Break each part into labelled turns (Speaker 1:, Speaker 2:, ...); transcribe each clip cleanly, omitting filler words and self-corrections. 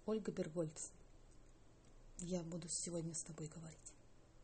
Speaker 1: Ольга Бергольц. Я буду сегодня с тобой говорить.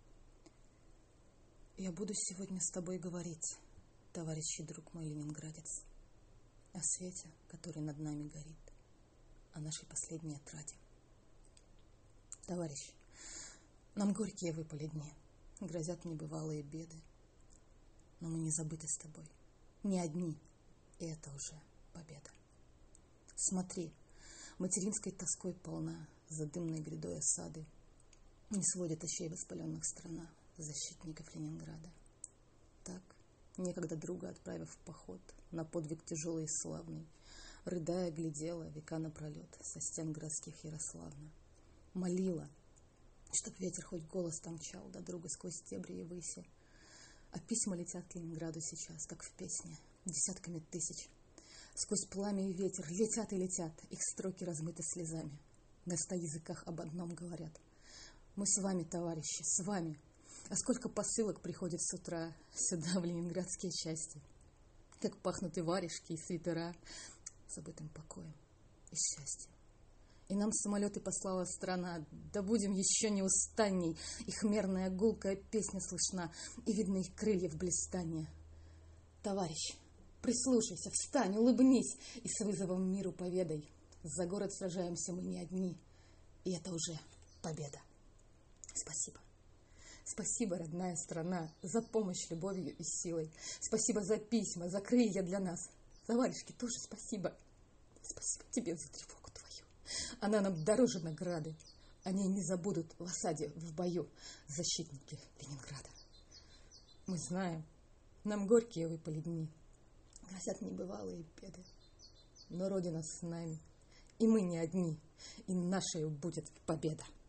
Speaker 1: Я буду сегодня с тобой говорить, товарищ и друг мой ленинградец, о свете, который над нами горит, о нашей последней отраде. Товарищ, нам горькие выпали дни, грозят небывалые беды, но мы не забыты с тобой, не одни, и это уже победа. Смотри, материнской тоской полна, за дымной грядой осады не сводит очей воспаленных страна, защитников Ленинграда. Так, некогда друга отправив в поход, на подвиг тяжелый и славный, рыдая, глядела века напролет со стен городских Ярославна. Молила, чтоб ветер хоть голос там чал до друга сквозь стебри и выси. А письма летят к Ленинграду сейчас, как в песне, десятками тысяч. Сквозь пламя и ветер летят и летят, их строки размыты слезами. На 100 языках об одном говорят. Мы с вами, товарищи, с вами. А сколько посылок приходит с утра сюда, в ленинградские части. Как пахнут и варежки, и свитера, забытым покоем и счастьем. И нам самолеты послала страна, да будем еще неустанней. Их мерная гулкая песня слышна, и видны их крылья в блистанье. Товарищ, прислушайся, встань, улыбнись и с вызовом миру поведай. За город сражаемся мы не одни, и это уже победа. Спасибо. Спасибо, родная страна, за помощь любовью и силой. Спасибо за письма, за крылья для нас. За варежки тоже спасибо. Спасибо тебе за тревогу твою. Она нам дороже награды. О ней не забудут в осаде, в бою защитники Ленинграда. Мы знаем, нам горькие выпали дни, грозят небывалые беды. Но Родина с нами, и мы не одни, и нашей будет победа.